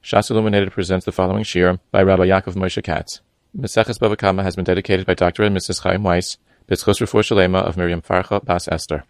Shas Illuminated presents the following shir by Rabbi Yaakov Moshe Katz. Meseches Bava Kama has been dedicated by Dr. and Mrs. Chaim Weiss, B'tzchus Refuah Shalema of Miriam Farcha Bas Esther.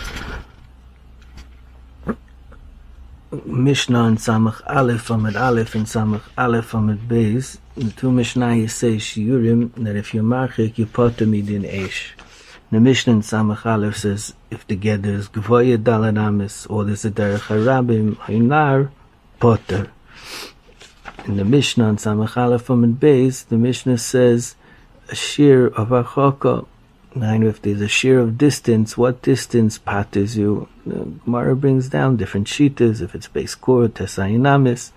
Mishnah and Samach Aleph Amid Aleph and Samach Aleph Amid Beis. The two Mishnayos say shiurim that if you're marchik, you potter midin eish. The Mishnah in Samach Aleph says if the gather is gvoya dalad amis or there's a derech harabim hinar potter. In the Mishnah in Samach Aleph Amid Beis, the Mishnah says a shear of achokah. Now, if there's a shear of distance, what distance patters you? The Gemara brings down different shitas. If it's beis kor, tesayinamis.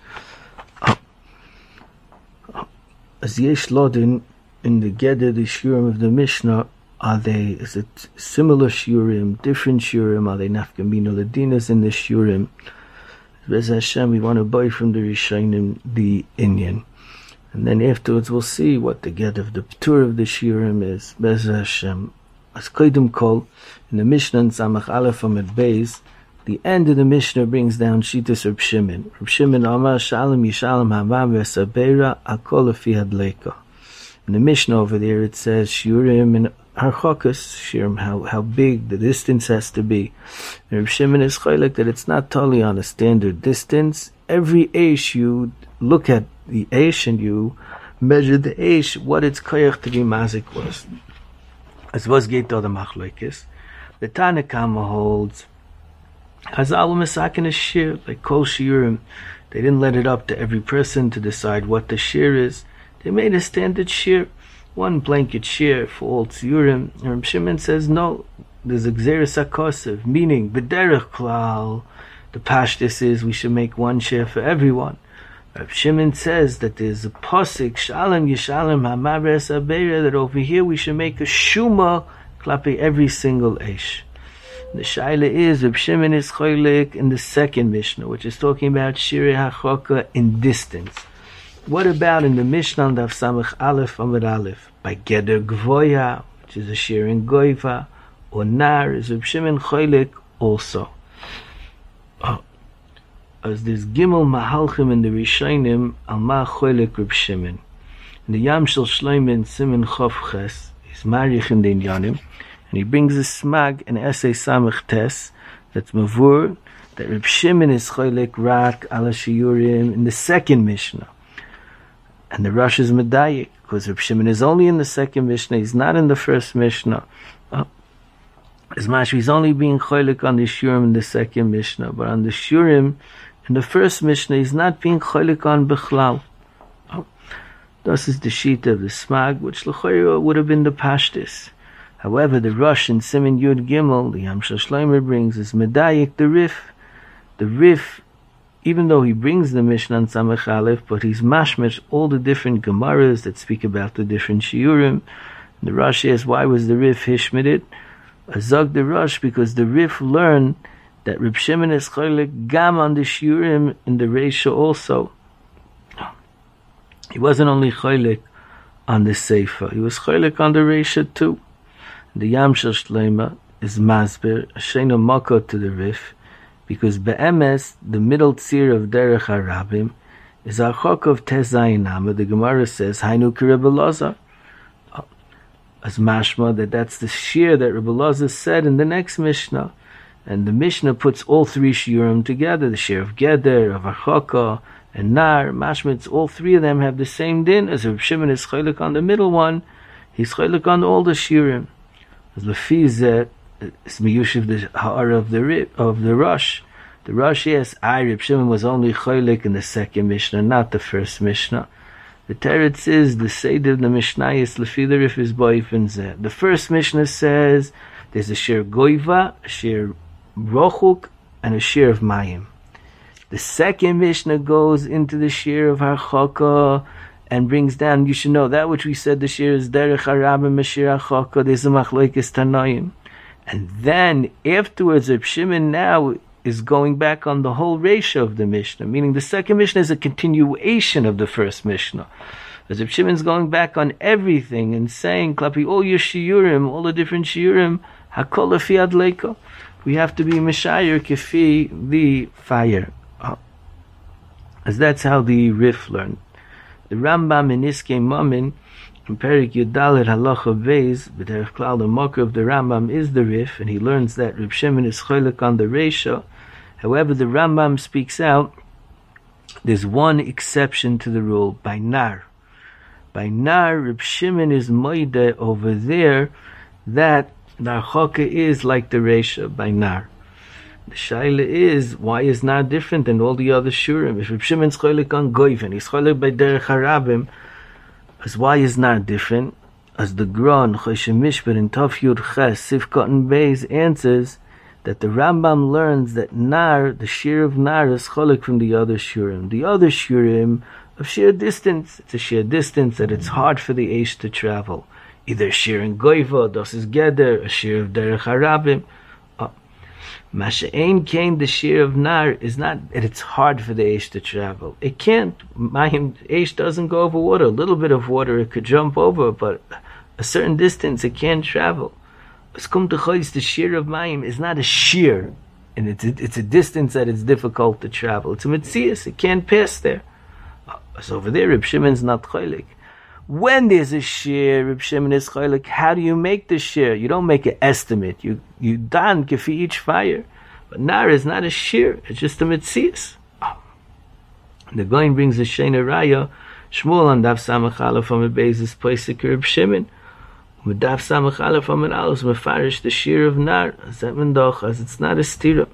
As yesh lodin in the Geder, the shiurim of the Mishnah, is it similar shiurim, different shiurim? Are they nafkamina ladinas in the shiurim? Bez Hashem, we want to buy from the Rishonim the Inyan. And then afterwards we'll see what the get of the Ptur of the Shiurim is. Bez Hashem. As Kodim Kol, in the Mishnah in Samach Aleph Amid Beis, the end of the Mishnah brings down Shitas Reb Shimon. Reb Shimon Amar Shalom Yishalom Hamav Vesabeira Akol Afi Hadleika. In the Mishnah over there it says Shiurim and Harchokas, Shiurim, how big the distance has to be. And Reb Shimon is chaylik that it's not totally on a standard distance. Every eish you look at the eish and you measure the eish, what its koyach to be mazik was. As was geht the machlokes. The Tana Kama holds Hazal Masakin is shir, like kol shiurim. They didn't let it up to every person to decide what the shir is. They made a standard shir, one blanket shir for all tziyurim. And Reb Shimon says no, there's a gzeres hakosev, meaning b'derech klal. The pashtus is we should make one shir for everyone. Reb Shimon says that there's a posik Shalom Yishalom Hamav Vesabeira, that over here we should make a shuma klapi every single eish. The shaila is Reb Shimon is cholik in the second Mishnah, which is talking about shirei hachoka in distance. What about in the Mishnah Daf Samach Aleph Amid Aleph by Geder Gvoya, which is a shir in Goiva, or Nar is Reb Shimon cholik also. As there's Gimel Mahalchim in the Rishonim, Al Ma Cholik Reb Shimon. In the Yam Shel Shlomo in Siman Chof Ches, he's marich in the Inyanim, and he brings a smag, an essay Samach Tes, that's Mavur, that Reb Shimon is Cholik Rak Ala Shiurim in the second Mishnah. And the Rosh is Medayik, because Reb Shimon is only in the second Mishnah, he's not in the first Mishnah. As much he's only being Cholik on the Shurim in the second Mishnah, but on the Shurim in the first Mishnah, he's not being cholik on Bechlal. This is the sheet of the Smag, which l'choira would have been the Pashtis. However, the Rosh in Siman Yud Gimel, the Yam Shel Shlomo brings, is Medayik the Rif. The Rif, even though he brings the Mishnah on Samach Aleph, but he's mashmesh all the different Gemaras that speak about the different Shiurim. The Rosh asks, why was the Rif hishmedit? Azog the Rosh, because the Rif learned that Reb Shimon is cholik gam on the shiurim in the Reisha also. He wasn't only cholik on the Seifa, he was cholik on the Reisha too. The Yam Shel Shlomo is masber, a sheina mako to the Rif, because be'emes, the middle tzir of Derech HaRabim, is a chok of Tezayinama. The Gemara says, Hainu ki Rebbe Elazar. As mashma, that's the shir that Rebbe Elazar said in the next Mishnah. And the Mishnah puts all three shiurim together, the shir of Geder, of Achokah, and Nar. Mashma, all three of them have the same din. As Reb Shimon is cholik on the middle one, he's cholik on all the shiurim. As Lefi Zeh, it's miyushiv the ha'ara of the Rosh. The Rosh, yes, Reb Shimon was only cholik in the second Mishnah, not the first Mishnah. The Teretz is the Seder of the Mishnayos Lefi the Rif is boifin Zeh. The first Mishnah says there's a shir Goiva, a shir Rochuk, and a shir of Mayim. The second Mishnah goes into the shir of Harchoka and brings down, you should know, that which we said the shir is Derech HaRabim Shir Harchoka, there's a machlokes Tanoim. And then afterwards, Reb Shimon now is going back on the whole ratio of the Mishnah, meaning the second Mishnah is a continuation of the first Mishnah. As Reb Shimon's going back on everything and saying, Klapi, all your shiurim, all the different shiurim, Hakol Afi Adleika. We have to be Meshayir Kefi the fire. As that's how the Rif learned. The Rambam in Iskei Mamin, in Perik Yudalet Halacha Beis, B'derech Klal, the Makar of the Rambam is the Rif, and he learns that Reb Shimon is Choylek on the Reisha. However, the Rambam speaks out, there's one exception to the rule, by Nar. By Nar, Reb Shimon is Moide over there, that the Archoka is like the Reisha, by Nar. The Shaila is, why is Nar different than all the other Shurim? If Reb Shimon's Choylek on Goyven, he's Choylek by Derech Harabim, as why is Nar different? As the Gron, Choshe Mishpat, in Tov Yud Ches, Sifkot and Beis answers that the Rambam learns that Nar, the Shir of Nar, is Choylek from the other Shurim. The other Shurim of sheer distance, it's a sheer distance that it's hard for the Eish to travel. Either Shir in Goyva, Das is Geder, a Shir of Derech Harabim. Masha'ein Kain, the Shir of Nar, is not that it's hard for the Eish to travel. It can't. Eish doesn't go over water. A little bit of water it could jump over, but a certain distance it can't travel. Eskum Techois, the Shir of Mayim, is not a Shir, and it's a distance that it's difficult to travel. It's a Metzias, it can't pass there. So over there, Reb Shimon's not Choylek. When there's a shir, Reb Shimon is Choylek, how do you make the shir? You don't make an estimate. You dan for each fire. But Nar is not a shir. It's just a Metzias. The Goin brings a Shena Raya. Shmuel on Daf Samach Aleph from a basis Poisek Reb Shimon. With Daf Samach Aleph from an Aleph, Mefarish the shir of Nar. As it's not a stira.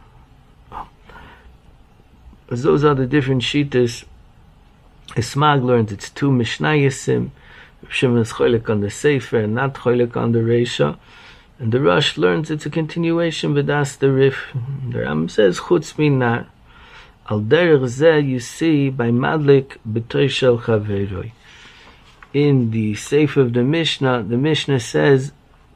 As those are the different shitas. Ismag learns it's two Mishnayisim. Reb Shimon is Choylek on the Sefer and not Choylek on the Reisha. And the Rosh learns it's a continuation, but that's the Rif. The Ram says, Chutz min Nar. Al derech zeh you see by Madlik b'toy shel chaveroi. In the Sefer of the Mishnah says,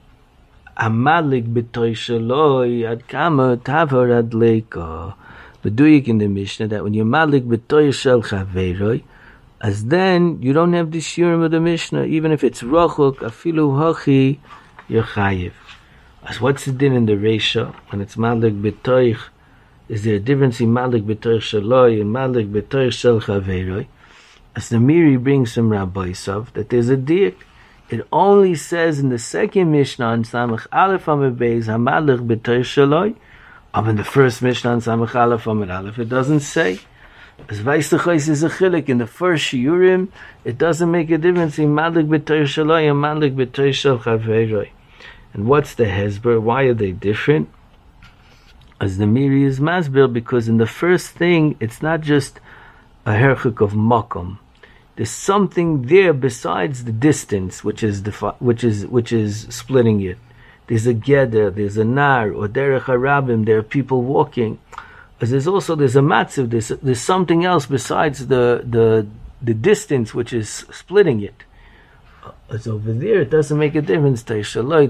Amadlik b'toy sheloi ad kama tavar ad leika. Beduyik in the Mishnah that when you're Madlik b'toy shel chaveroi, as then you don't have the shiurim of the Mishnah, even if it's rachuk, afilu hachi, you're chayiv. As what's the din in the Reisha when it's madlik b'toich? Is there a difference in madlik b'toich shaloi and madlik b'toich shel chaveroi? As the Miri brings from Rabbi Yisrael that there's a diak. It only says in the second Mishnah on Samach Aleph Amud Beis hamadlik b'toich shaloi. In the first Mishnah on Samach Aleph Amud Aleph it doesn't say. As Vaisachos is a chilik in the first shiurim, it doesn't make a difference in madlik b'toich shaloi and madlik b'toich shel chaveroi. And what's the hezber? Why are they different? As the Miri is masbir, because in the first thing it's not just a herchik of makom. There's something there besides the distance, which is splitting it. There's a geder, there's a nar, or derech harabim. There are people walking. As there's a matziv. There's something else besides the distance, which is splitting it. As over there, it doesn't make a difference. It's always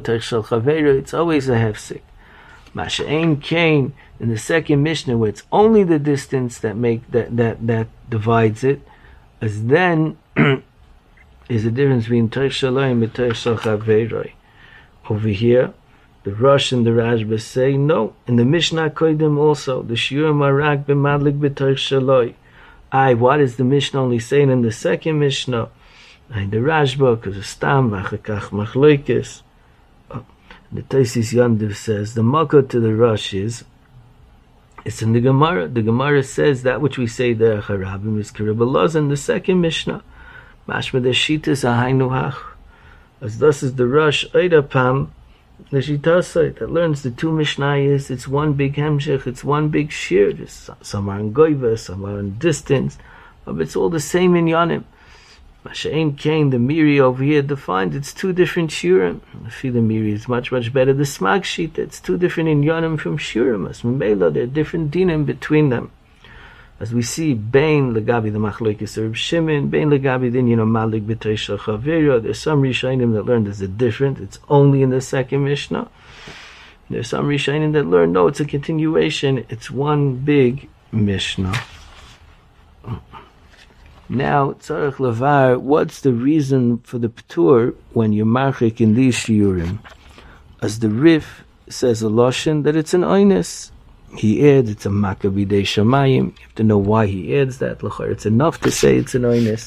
a hefsek. Masha'ein Kain in the second Mishnah, where it's only the distance that divides it. As then is a difference between Teich Shaloi and Teich Shel Chaveroi. Over here, the Rosh and the Rashba say no. In the Mishnah Kodim also, the Shiur Marak b'madlik b'Teich Shaloi. What is the Mishnah only saying in the second Mishnah? The Rashba, because of Stam v'achakach machloikis. The Taisis Yandiv says the Makot to the Rosh is. It's in the Gemara. The Gemara says that which we say the Harabim is Kiribalaz in the second Mishnah. Mashma the Shitas Ahainuhach. As thus is the Rosh Eidapam, the Shitasai that learns the two Mishnayos. It's one big Hemshech, it's one big Shir. Some are in Goiva, some are in distance, but it's all the same in Yanim. Masha'ein Kain, the Miri over here defined it's two different Shurim. The Miri is much better. The Smag Shita, it's two different inyanim from Shurim. As Mimela, there are different dinim between them. As we see, Bein Legabi the Machlokes Reb Shimon, Bein Legabi then Madlik b'Teich Shel Chaveroi. There's some Rishonim that learn there's a different. It's only in the second Mishnah. There's some Rishonim that learn no, it's a continuation. It's one big Mishnah. Now, Tzarech Levar, what's the reason for the P'tur when you're marchik in these shiurim? As the Rif says a Loshen, that it's an oines, he adds it's a Maccabi de Shamayim. You have to know why he adds that. It's enough to say it's an oinus.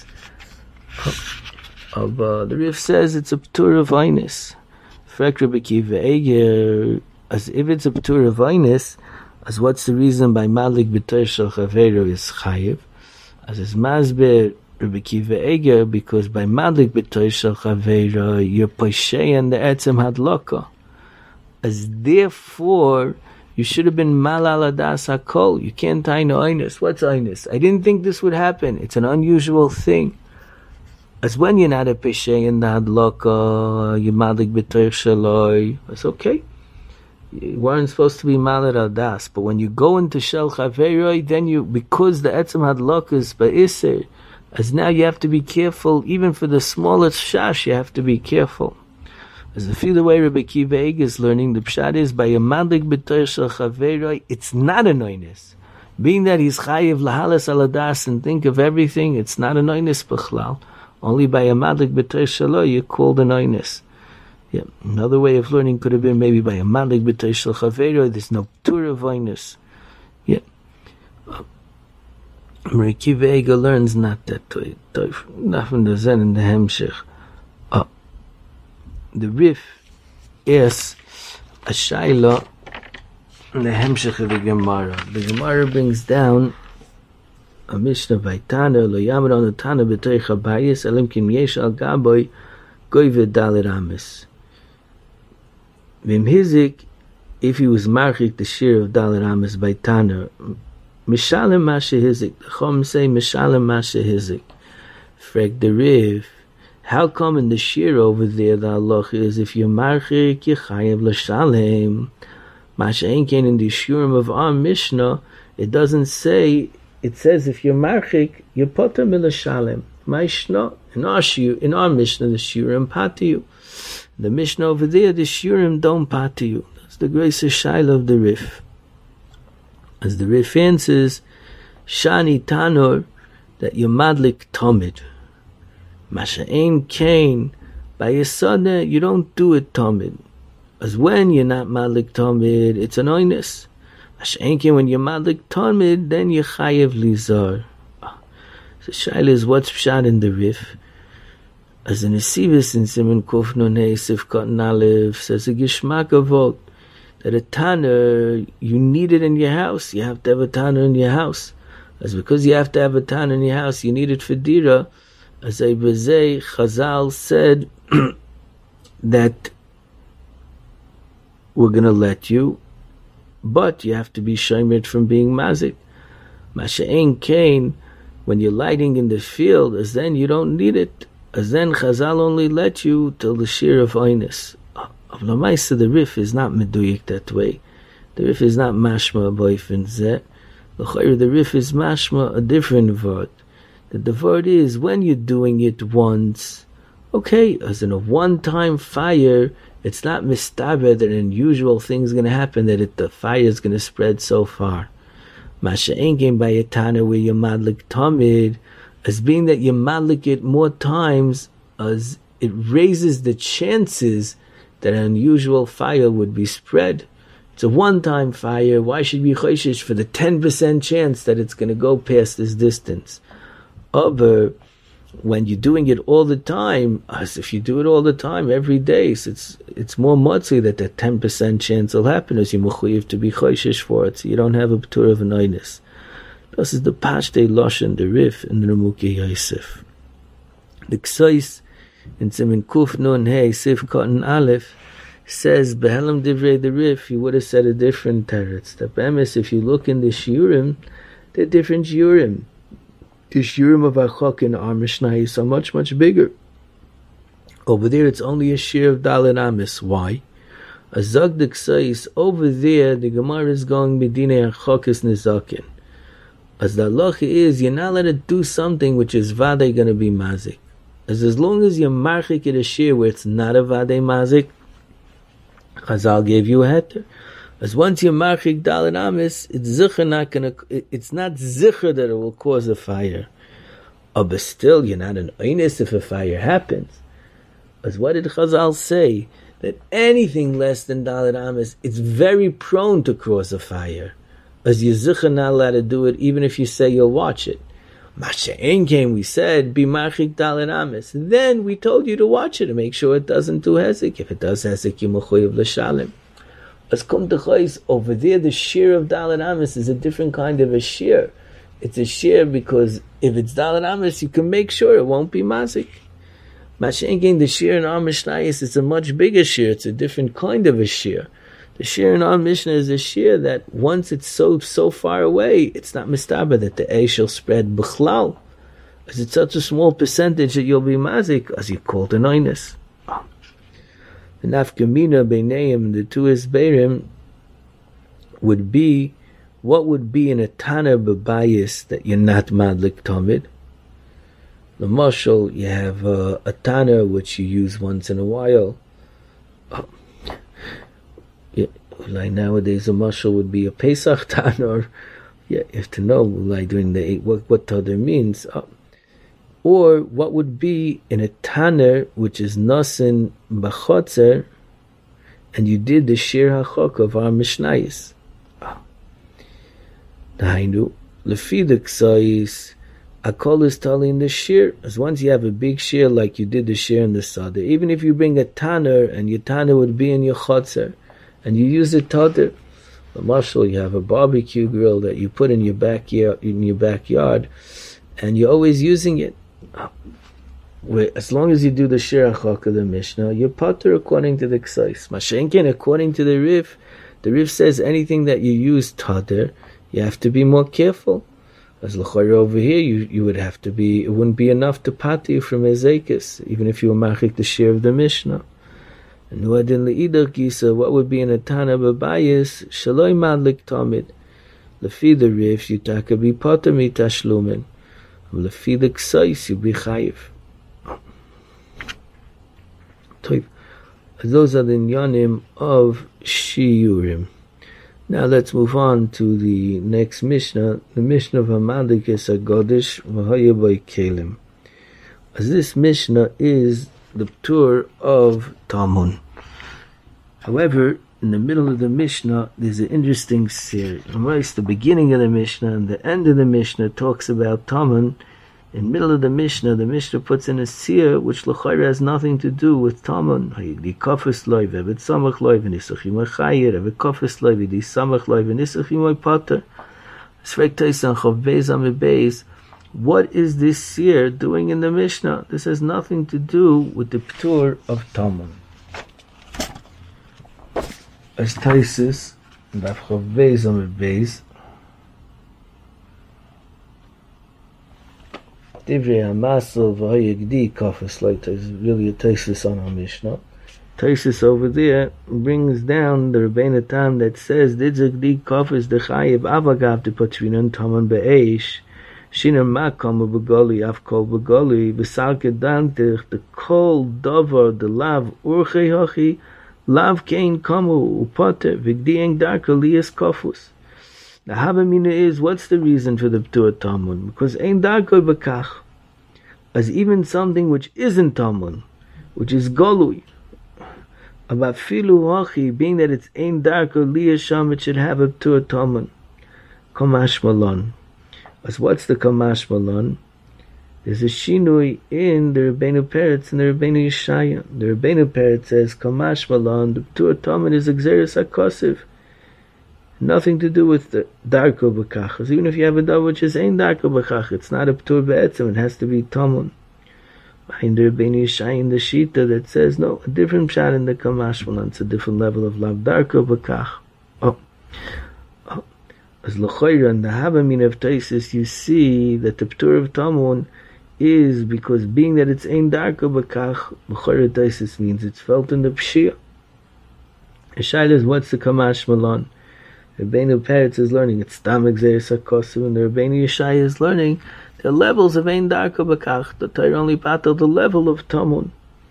The Rif says it's a p'tur of oinus. Frek Rabbi Akiva Eiger, as if it's a p'tur of oinus, as what's the reason by Malik b'tor shel chaveiro is chayiv? As is masber Rabbi Akiva Eiger, because by Malik b'tor shel chaveiro you're posheyan the etzem hadlaka. As therefore you should have been malal adas hakol. You can't tie no oinus. What's oinus? I didn't think this would happen. It's an unusual thing. As when you're not a pesheyan the hadlaka, you Malik b'tor sheloi. It's okay. You weren't supposed to be malad al das, but when you go into shel chaveroi, then you, because the etzem hadlok is ba'isir, as now you have to be careful, even for the smallest shash, you have to be careful. As the feel way Rabbi Akiva Eiger is learning, the pshat is by a madlik b'tor shel chaveroi, it's not an oinus. Being that he's chayiv lahalas al das and think of everything, it's not an oinus b'chlal. Only by a madlik b'tor shelo you called an oinus. Yeah, another way of learning could have been maybe by a malik b'tor shel chaveiro. There's no p'tur of oinus. Yeah, Rabbi Akiva Eiger learns not that way. Not from the Zen and the Hemshech. The Rif is a shaila in the Hemshech of the Gemara. The Gemara brings down a Mishnah by Tana lo yamad on the Tana b'tor chabayis elim kim yesh al gaboy goy v'dalet amis. Vim hizik, if he was marchik the shir of dalet amis by Tana, mishalem mashe hizik. The Chum say mishalem mashe hizik. Frek the Riv, how come in the shir over there the halach is if you're marchik you chayev l'shalem? Mashe ainkein in the shurim of our Mishnah, it doesn't say. It says if you're marchik, you're poter l'shalem. Ma'ishna in our Mishnah the shurim patiyu. The Mishnah over there, the Shurim don't patiyu. That's the greatest shaila of the Rif. As the Rif answers, Shani Tanor, that you madlik tomid. Masha'ein kain, by Yesodeh, you don't do it tomid. As when you're not madlik tomid, it's an oinus. Masha'ein kain, when you're madlik tomid, then you chayev lizar. So shaila is what's pshat in the Rif. As the Nesivis in Siman Kuf Nun Hey Sifkat Nalev says a Gishmak Avot, that a Tanner, you need it in your house. You have to have a Tanner in your house. As because you have to have a Tanner in your house, you need it for Dira. As a Bezei Chazal said that we're going to let you, but you have to be shomer from being mazik. Masha'ein kain, when you're lighting in the field, as then you don't need it. As then Chazal only let you till the shir of oinus. Of Lamaisa, the Rif is not meduyik that way. The Rif is not mashma boyfin zeh. The Rif is mashma a different word. The word is when you're doing it once, okay, as in a one-time fire, it's not mistaber that an unusual thing's going to happen, that the fire is going to spread so far. Masha'en came by a tana where you're madlik tamid, as being that you madlik it more times, as it raises the chances that an unusual fire would be spread. It's a one-time fire. Why should we choishish for the 10% chance that it's going to go past this distance? But when you're doing it all the time, as if you do it all the time, every day, so it's more motzi that 10% chance will happen as you mechuyev to be choishish for it, so you don't have a p'tur of an oinus. This is the Pashte Loshen, the Rif, and the Ramuki Yosef. The Ksais in Siman Kuf Nun Hey Sif Cotton Aleph says Behelam Divrei the Rif. You would have said a different teretz. The premise, if you look in the shiurim, they're different shiurim. The shiurim of Achok in our Mishnah is much bigger. Over there, it's only a shir of Dalet Amis. Why? Azag the Ksais over there, the Gemara is going Medina Achok is Nizakin. As the halacha is, you're not allowed to do something which is vadei going to be mazik. As long as you're marchik at a shir where it's not a vadei mazik, Chazal gave you a heter. As once you're marchik dalet amis, it's zicher not going to. It's not zicher that it will cause a fire. But still, you're not an oinus if a fire happens. As what did Chazal say? That anything less than dalet amis, it's very prone to cause a fire. as Yizucha not allowed to do it, even if you say you'll watch it. Masha'en came, we said, be machik dalet amis. Then we told you to watch it and make sure it doesn't do hezek. If it does hezek, you mechuyev l'shalim. As kum t'chayis, over there the shear of dalet amis is a different kind of a shear. It's a shear because if it's dalet amis, you can make sure it won't be mazik. Masha'en came, the shear in our Mishnayos is a much bigger shear. It's a different kind of a shear. The shear in our Mishnah is a shear that once it's so far away, it's not mistaba that the A shall spread b'chlal. As it's such a small percentage that you'll be mazik, as you call the noinus. The nafkamina beineim, the two isberim, would be, what would be in a tana b'bayis that you're not madlik tamid? The mashal, you have a tana which you use once in a while. Like nowadays, a mashal would be a Pesach Tana, or you have to know like during the eight what Tadar means, or what would be in a Tana which is Nasin B'chotzer, and you did the Shir HaChok of our Mishnayos. Dahainu lefi the Ksayis, Akol is tali in the Shir, as once you have a big Shir like you did the Shir in the Sadeh, even if you bring a Tana and your Tana would be in your Chotzer, and you use it tater. The marshal, you have a barbecue grill that you put in your backyard, and you're always using it. As long as you do the shir achak of the Mishnah, you're pater according to the ksais. Mashenkin, according to the Rif says anything that you use tater, you have to be more careful. As l'chayr over here, you would have to be. It wouldn't be enough to pat you from ezekis, even if you were machik the shir of the Mishnah. And nuadin leidach gisa, what would be in a tana b'bayis shaloi madlik tamid. Lefi the Rif, you taka be pater mitashlumin. Lefi the ksais, you be chayiv. Those are the inyanim of shiurim. Now let's move on to the next Mishnah, the Mishnah of Hamadikis HaGodesh V'Hayabai Kelim. As this Mishnah is the tour of Tamun. However, in the middle of the Mishnah, there's an interesting series. The beginning of the Mishnah and the end of the Mishnah talks about Tamun. In the middle of the Mishnah puts in a seer which l'chayra has nothing to do with Tamun. The kafis loy v'evet samach loy v'nisachim ha'chayir v'evet kafis loy v'di samach loy v'nisachim ha'pater. Srek Taisan Chav Beis Amid Beis. What is this seer doing in the Mishnah? This has nothing to do with the ptur of Tamun. As Taisus, Daf Chav Beis Amid Beis, Divrei HaMasel v'Hayegdi Kafis Loy, is really a Taisus on our Mishnah. Taisus over there brings down the Rebbeinu Tam that says Didzagdi Kafis Dechayev Avagav de Patrinan Tamun Be'esh Shiner Makam B'Gali Avkol B'Gali V'Salke Dantich the Kol Dover the Lav Urchei Hachi Lav Kain Kamu Upater Vigdieng Darka Lias Kafus. The Havamina is, what's the reason for the Ptur Tamun? Because Ein Darko B'Kach, as even something which isn't Tamun, which is Golui, about Filu Hachi, being that it's Ein Darko Lias Sham, it should have a Ptur Tamun. Kamash Malon. As what's the Kamash Malon? There's a Shinui in the Rebbeinu Peretz and the Rebbeinu Yeshaya. The Rebbeinu Peretz says Kamash Malon, the Ptur Tamun is Exeris HaKosiv. Nothing to do with the Darko B'Kach. Even if you have a dove which is Ein Darko B'Kach, it's not a Ptur Be'etzim, it has to be Tamun. In the Rebbeinu Yeshaya, in the Shita that says, no, a different pshat in the Kamash Malon, it's a different level of Lav Darko B'Kach. As l'chayra in the Havamin of Taisis, you see that the Ptur of Tamun is because being that it's Ein Darko B'Kach, l'chayra Taisis means it's felt in the Pshia. Shaila is, what's the Kamash Malon? The Rebbeinu Peretz is learning it's Tam Exeris HaKosiv, and the Rebbeinu Yeshaya is learning the levels of Ein Darko B'Kach. The Torah only battle the level of Tamun.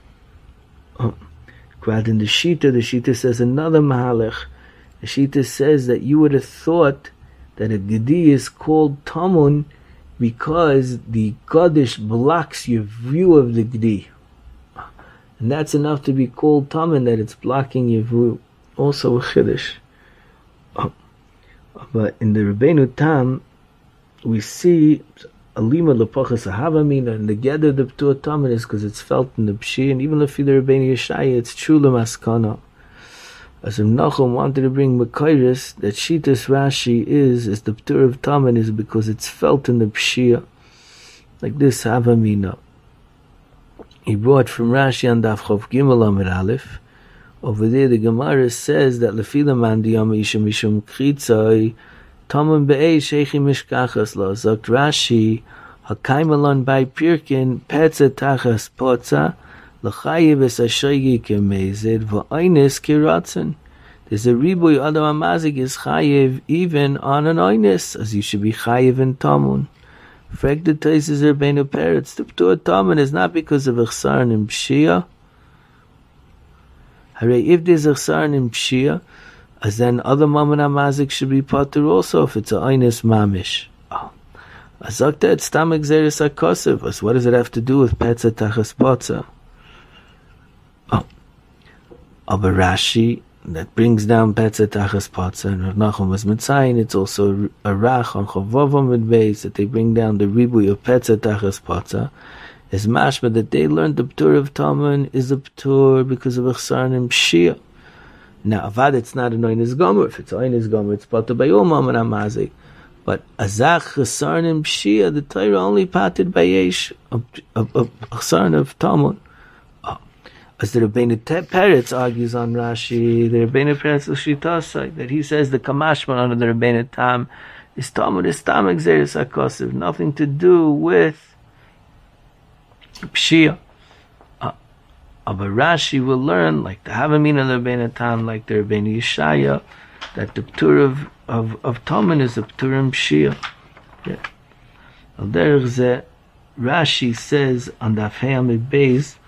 Quad in the Shita says another Mahalech. The Shita says that you would have thought that a Gedi is called Tamun because the Kodesh blocks your view of the Gedi. And that's enough to be called Tamun, that it's blocking your view. Also a Chiddush. But in the Rebbeinu Tam, we see Alima Lepachas Ahavamina, and the Geder the Ptur Tamen is because it's felt in the Pshi, and even if the Rebbeinu Yeshaya, it's true Lemaskana. As Nachum wanted to bring Makairis, that Shitas Rashi is the Ptur of Tamen is because it's felt in the Pshia. Like this Havamina. He brought from Rashi on Daf Chof Gimel Amid Aleph. Over there the Gemara says that Lefila Man Diyam Isha Mishum Kritzai Tamen Be'ei Shechi Mishkachas Lo Zakt Rashi Hakaimalon by Pirkin Petza Tachas Potza L'chayiv es Ashaygi Kemezid V'Oines Kiratzen. There's a ribuy Adam Amazik is chayiv even on an oines, as you should be chayiv in Tamun. Frag the Taisis Rebbeinu Peretz. The Ptur Tamun is not because of Echsarn in Pshia. Hooray, if there's Echsarn in Pshia, as then other Mammon Amazik should be potter also if it's a oines mamish. Azakta it's Tamek Zeres HaKosev. As what does it have to do with Petza Tachas Potza? Aber Rashi that brings down Petza Tachas Potza, and Rav Nachum was Mitzayin. It's also a Rach on Chavovam with Beis that they bring down the Ribuy of Petza Tachas Potza. Is mashma that they learned the Ptur of Taman is a Ptur because of Echsarn and Pshia. Now, Avad, it's not an Oines Gomer. If it's Oines Gomer, it's Potter by Yom and Amazik. But Azach, Echsarn and Pshia, the Torah only patted by Yesh of Echsarn of Taman. As the Rebbeinu Peretz argues on Rashi, the Rebbeinu Peretz L'Shitasai, that he says the Kamashman under the Rebbeinu Tam is Talmud is Tam Exeris HaKosev, nothing to do with Pshia. But Rashi will learn, like the Havamin of the Rebbeinu Tam, like the Rebbeinu Yeshaya, that the Ptur of Talmud is a Ptur in Pshia. Yeah. Al derech zeh, Rashi says on the Daf Amid Beis,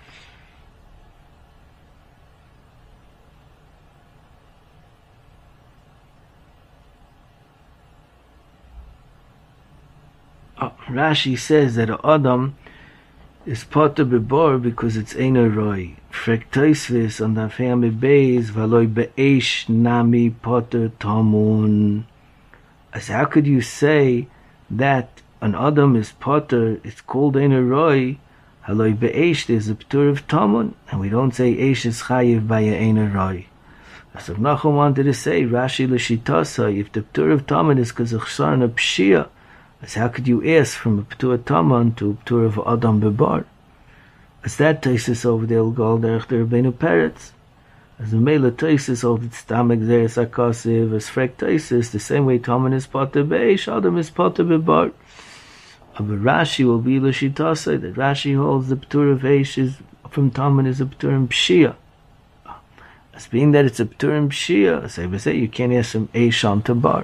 Rashi says that Adam is potter bebor because it's Eino Roy. Frek Toisvis on the family base Valoi Be'esh Nami Potter Tamun. As how could you say that an Adam is potter, it's called Eino Roy, Haloi Be'esh, there's a Ptur of Tamun, and we don't say Eish is Chayiv by a Eino Roy. As Rav Nachum wanted to say, Rashi L'Shitasa, if the Ptur of Tamun is because of Chsarna Pshia, as how could you ask from a Ptur Taman to a Ptur of Adam Bebar? As that Taisis over there will go derech the Rebbeinu Peretz. As the Mela Taisis over the Stamek Zeres HaKosev, as Frek Taisis, the same way Taman is Potter Be'esh, Adam is Potter Bebar. But Rashi will be L'Shitasa, that Rashi holds the Ptur of Eish is, from Taman is a Ptur in Pshia. As being that it's a Ptur in Pshia, as I would say, you can't ask from Eish on to Bar.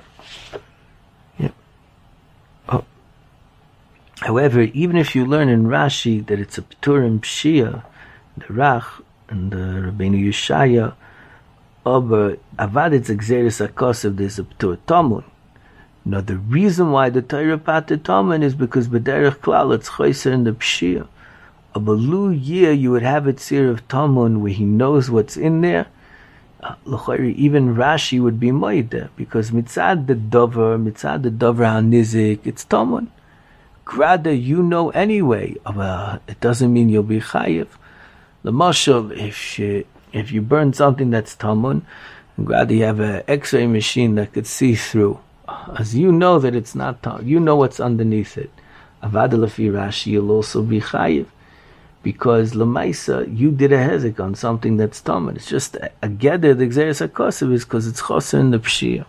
However, even if you learn in Rashi that it's a Ptur in Pshia, the Rach and the Rebbeinu Yeshaya, aber Avad it's Exeris HaKosev, there's a Ptur Tamun. Now the reason why the Torah patted Tamun is because B'derech Klal it's Choyser in the Pshia. A Balu year you would have it Tzir of Tamun where he knows what's in there. Even Rashi would be Moide because Mitzad the Dover HaNizik, it's Tamun. Grada, you know anyway. It doesn't mean you'll be chayiv. The mashal, if you burn something that's tamun, grada you have an X-ray machine that could see through, as you know that it's not tamun, you know what's underneath it. Avada lefi Rashi, you'll also be chayiv because lemaisa you did a hezek on something that's tamun. It's just a geder. The Exeris HaKosev is because it's choser in the pshia.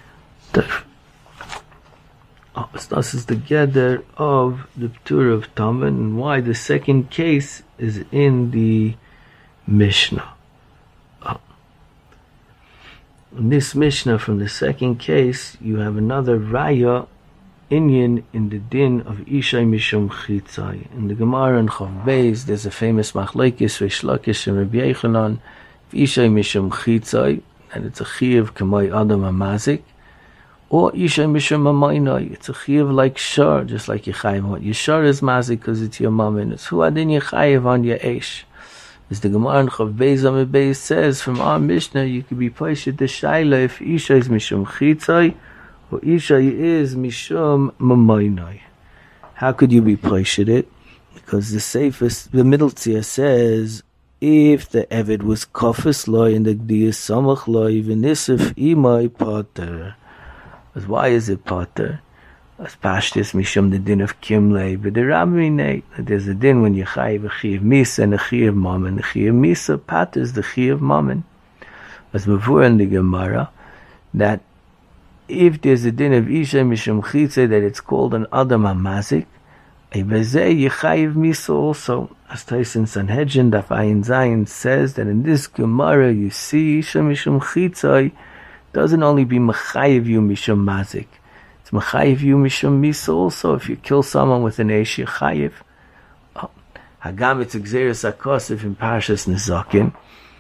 This is the gather of the Ptur of Taman, and why the second case is in the Mishnah. In this Mishnah, from the second case, you have another Raya Inyan in the din of Ishay Mishum Chitzai. In the Gemara and Chav Beis, there's a famous Machlekes Reish Lakish and Rabbi Yechanan, Ishay Mishum Chitzai, and it's a Chiyuv K'may Adam HaMazik. Or Isha Mishum Amainai, it's a chiv like Shar, just like Yechayiv on. Your Shar is mazik because it's your mom and it's who adin Yechayiv on your Eish. As the Gemara in Chav Beis Amid Beis says, from our Mishnah, you could be paished the Shaila if Isha is Mishum Chitzai, Well, Isha is Mishum Mamoinoi. How could you be Plashid it? Because the middle tier says, if the Evid was Kofis Loi and the Gdiyas Samach Loi, Venisif Imai Potter. Why is it Potter? As Pashtis Mishum the din of Kimlei, but the Rabbi there's a din when you chayiv a chiv misa and a chiv mammon. The chiv misa Potter is the chiv mammon. As before in the Gemara, that if there's a din of Isha Mishum Chitze, that it's called an Adam HaMazik, Ebezeh Yechayiv Misa also. As Tyson Sanhedrin Daf Ayin Zayin says that in this Gemara you see Isha Mishum Chitze doesn't only be Mechayiv you Mishum Mazik. It's Mechayiv you Mishum Misa also. If you kill someone with an Eish Yechayiv. Hagam it's Gzeres HaKosef in Parshas Nezakin.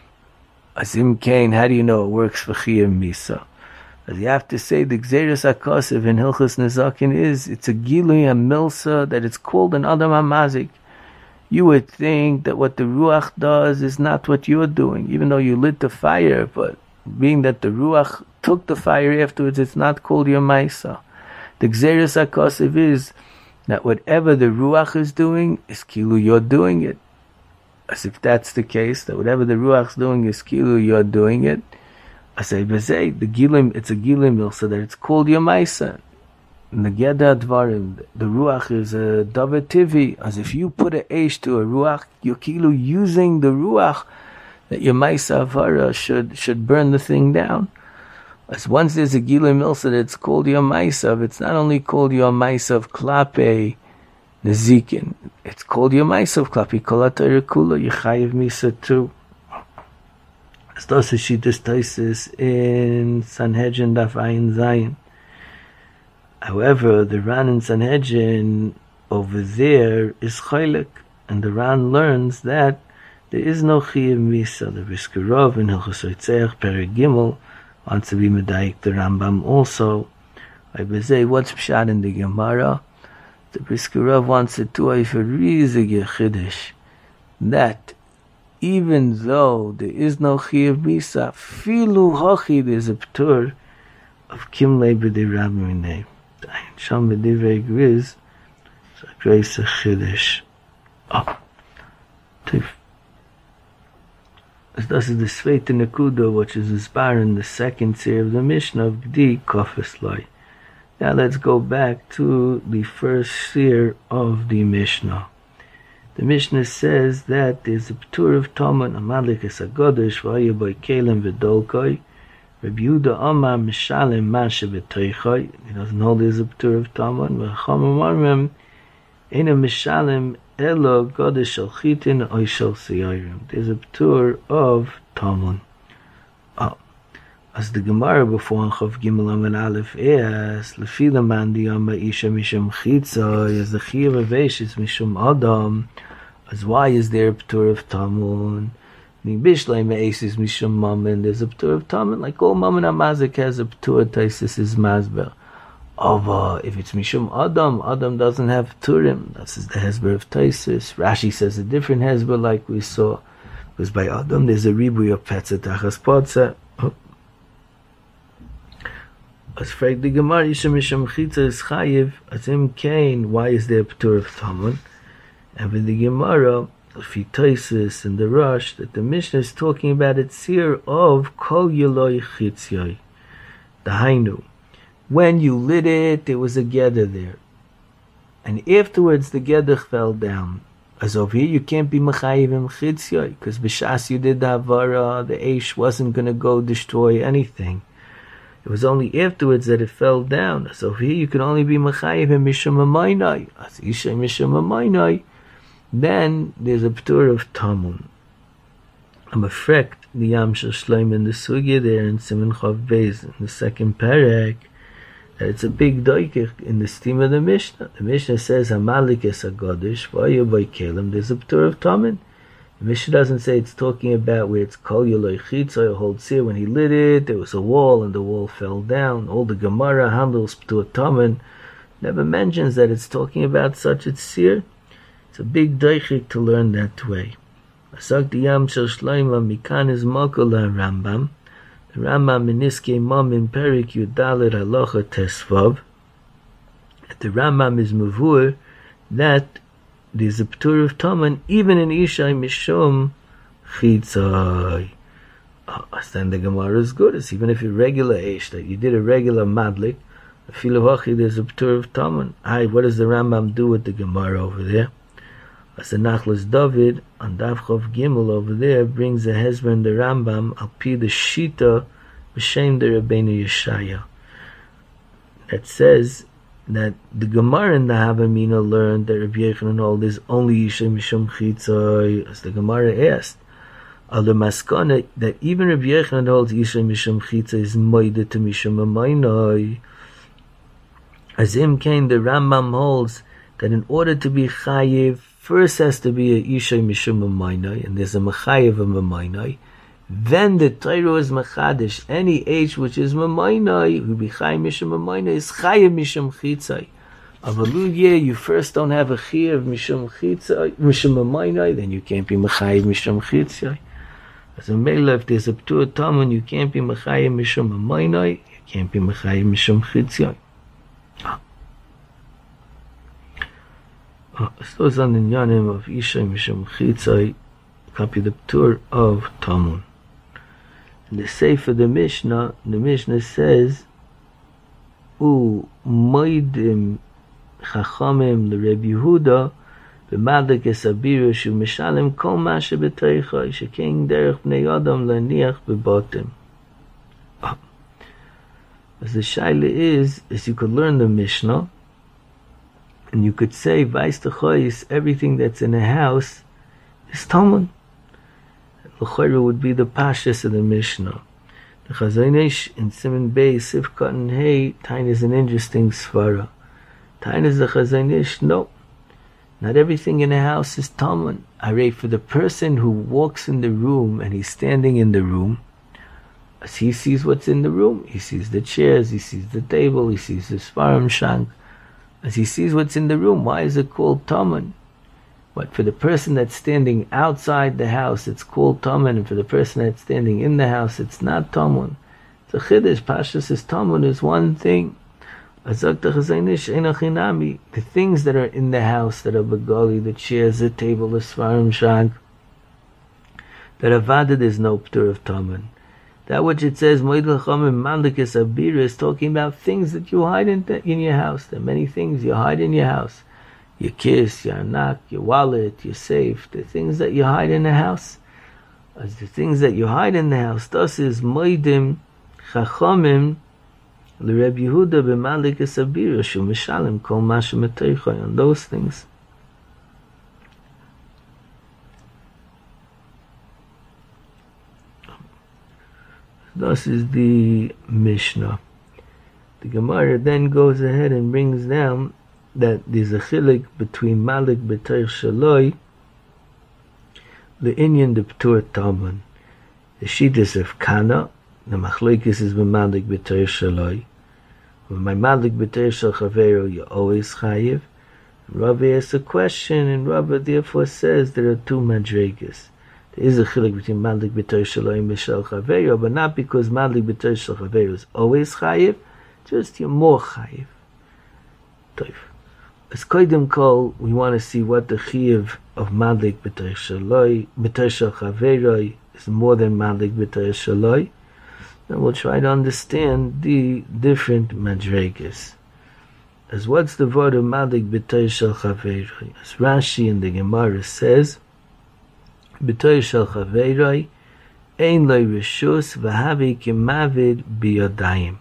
Azim Kain, how do you know it works for Chiyam Misa? As you have to say the Gzeres HaKosef in Hilchos Nezakin is, it's a Gilui HaMilsa, that it's called an Adam HaMazik. You would think that what the Ruach does is not what you're doing, even though you lit the fire, but being that the Ruach took the fire afterwards, it's not called your Maisa. The Gzeres HaKosef is that whatever the Ruach is doing is Kilu, you're doing it. As if that's the case, that whatever the Ruach's doing is Kilu, you're doing it. I say, the Gilim, it's a Gilim, so that it's called your Maisa. In the Geda Dvarim, the Ruach is a Davar Tivi. As if you put an Eish to a Ruach, you're Kilu using the Ruach, that your Maisa Avara should burn the thing down. As once there's a Gilim Milsa that it's called your Maisa, it's not only called your Maisa of Klape Nezikin, it's called your Maisa of Klape Kolatayr Kula, Yechayiv Misa too. As das is Shittas Taisis in Sanhedrin Daf Ayin Zayin. However, the Ran in Sanhedrin over there is Chaylik, and the Ran learns that there is no Chiyav Misa. The Brisker Rav in Hilchos Oitzeach Perek Gimel wants to be Medayik the Rambam also. What's Pshat in the Gemara? The Brisker Rav wants it to for riesige Chiddush, that even though there is no Chiyav Misa, Filu Hachi, there's a Ptur of Kimlei B'dei Rabbi Minei. Sham B'divrei Griz, so Grace a Chiddush. This is the Sveita Nekuda, which is Isbar in the second seer of the Mishnah of Gdi Kofis Loi. Now let's go back to the first seer of the Mishnah. The Mishnah says that there's a Ptur of Toman, a Malikas HaGodesh, V'ayah Boi Kelem V'dolkoi, Rabbi Yehuda Amar Mishalem Masha B'toichoi. He doesn't hold there's a Ptur of Toman. V'cham Amarmem, Eina Mishalem Elo Godesh Shal Chitin Oy Shal Seyorim. There's a Ptur of Toman. As the Gemara before in Chav Gimel Amud Aleph is, Lefila Mandi Yama Isha Mishum Chitza, as the Chiyav of Eish is Mishum Adam, as why is there a Ptur of Tamun? Bishlei Me'es is Mishum Mammon, there's a Ptur of Tamun, like all Mammon HaMazik has a Ptur, Taisis is Mazber. If it's Mishum Adam, Adam doesn't have Pturim, that's the Hezber of Taisis. Rashi says a different Hezber like we saw, because by Adam there's a Ribuy of Petzet Achas Potza. As fragt the Gemara, Isha Mishum Chitza is Chayiv, as him Kain, why is there a Ptur of Tamun? And with the Gemara, Fitoisis and the Rosh, that the Mishnah is talking about its seer of Kol Yeloi Chitzyoi. The Hainu. When you lit it, there was a Geder there. And afterwards the Geder fell down. As over here, you can't be Mechayiv in Chitzyoi, because B'shas you did the Havara, the Eish wasn't going to go destroy anything. It was only afterwards that it fell down. So here you can only be Mechayiv and Mishum HaMainai. As Isha Mishum HaMainai, then there's a Ptur of Tamun. I'm afraid the Yam Shel Shloim in the Sugya there in Siman Chav Beis, in the second parak, that it's a big doikich in the steam of the Mishnah. The Mishnah says, Hamalik es HaGodesh, V'ayah Boi Kelem, there's a Ptur of Tamun. The Mishnah doesn't say it's talking about where it's Kol Yeloi Chitzah, hold seer. When he lit it, there was a wall and the wall fell down. All the Gemara handles Ptur Tamun never mentions that it's talking about such a seer. It's a big daichik to learn that way. Asak the Yam Shel Shloima Mikan is Makol Rambam. The The Rambam in Niskei Momin Perik Yudalit Halacha Tesvav. The Rambam is mavur that there's a ptur of Taman even in Ishai Mishum Chitzai. Then the Gemara is good. It's even if you're regular Eish, that you did a regular Madlik, a Filahachi, there's a ptur of Taman. What does the Rambam do with the Gemara over there? As the Nachlas David on Davchov Gimel over there brings the Hezbollah the Rambam al pi the Shita b'shem the Rabbeinu Yeshaya that says that the Gemara in the Havamina learned that Rabbi Yochanan holds is only Yishay Mishum Chitzai, as the Gemara asked. Al the Maskana that even Rabbi Yochanan holds Yishay Mishum Chitzai is moide to Mishum Amaynai. As Im Kain the Rambam holds that in order to be Chayiv, first has to be a Yishay Mishum Amaynai, and there's a Mechayiv of Amaynai. Then the Torah is Machadish. Any age which is Mamaynai, who be Chayiv Mishum Mamaynai, is Chayiv Mishum Chitzai. Avaluye, you first don't have a Chayiv Mishum Chitzai, Mishum Mamaynai, then you can't be Mechayiv Mishum Chitzai. As a Mela, if there's a Ptur Taman, you can't be Mechayiv Mishum Mamaynai, you can't be Mechayiv Mishum Chitzai. So it's on the Nyanim of Yishay Mishum Chitzai, copy the Ptur of Tamun. In the Sefer the Mishnah says, U Moidim Chachamim l'Reb Yehuda b'madlik esabiru shu mishalem kol mashe b'teicha shekein derech bnei adam l'niach b'botim. As the shaila is you could learn the Mishnah, and you could say, Vais Techois, everything that's in a house is Talmud. L'chayra would be the Pashas of the Mishnah. The Chazon Ish in Siman Bey, Sivkot and Hey, Tain is an interesting svara. Tain is the Chazon Ish, no. Not everything in a house is Talmud. Array, for the person who walks in the room and he's standing in the room, as he sees what's in the room, he sees the chairs, he sees the table, he sees the Svarim Shank. As he sees what's in the room, why is it called Taman? But for the person that's standing outside the house, it's called Taman, and for the person that's standing in the house, it's not Taman. It's a Chiddush. Pashas is Taman is one thing. The things that are in the house that are Begali, the chairs, the table, the Svarim Shank, that Avada, there's no Ptur of Taman. That which it says, Moedel Chomim Mandlikis Abira, is talking about things that you hide in your house. There are many things you hide in your house. Your kiss, your arnak, your wallet, your safe, the things that you hide in the house. As the things that you hide in the house, thus is Moedim Chachomim l'Reb Yehuda b'Mandlikis Abira, Shu Mishalim Kol Masha Meteichai, on those things. Thus is the Mishnah. The Gemara then goes ahead and brings down that there's a chilik between Malik B'Teir Shaloi, the Inyan the Ptur Talmud. The Shittas of Kana, the Machlokes is Malik B'Teir Shaloi. When my Malik B'Teir Shal Chavero, you always chayiv. Rabbi asks a question, and Rabbi therefore says there are two madregas. There is a chilik between Madlik B'Teir Shaloi and Mishal Chaveiro, but not because Madlik B'Teir Shal Chaveiro is always chayiv, just you're more chayiv. Toif. As Kodim Kol, we want to see what the chayiv of Madlik B'Teir Shaloi, B'Teir Shal Chaveiro is more than Madlik B'Teir Shaloi. Then we'll try to understand the different madregas. As what's the word of Madlik B'Teir Shal Chaveiro? As Rashi in the Gemara says, B'Teir Shal Chaveiro, Ein Loi Rishus V'Havi Kimavid B'Yodayim.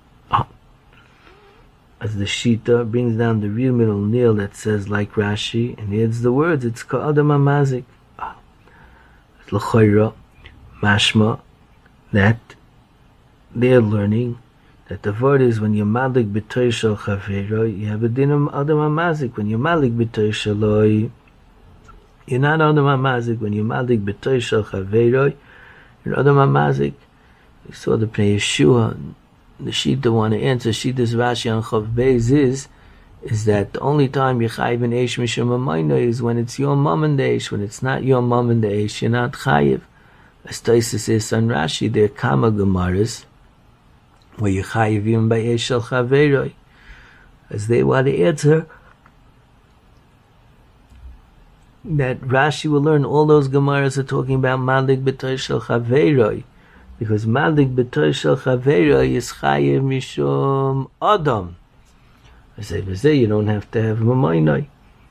As the Shita brings down the real middle nail that says like Rashi, and he adds the words, it's Ka'adam HaMazik. It's L'Choyra, Mashma, that they're learning that the word is when you're Malik B'Teir Shal Chaveiro, you have a din of Adam HaMazik. When you're Malik B'Teir Shaloi, you're not Adam HaMazik. When you're Malik B'Teir Shal Chaveiro, you're Adam HaMazik. We saw the Pnei Yeshua. The Shita want to answer. Shita's Rashi on Chav Beis is that the only time you're chayiv in Eish Mishum Amayna is when it's your mom and the Eish. When it's not your mom and the Eish, you're not chayiv. As Taisus says on Rashi, there are Kama Gemaras where you chayiv even by Eshel Chaveroi. As they want to answer that Rashi will learn all those Gemaras are talking about Madlik B'Toy Shel Chaveroi, because Madlik B'Toy Shel Chaveroi is chayiv mishum Adam. I say, you don't have to have Mamoinoi.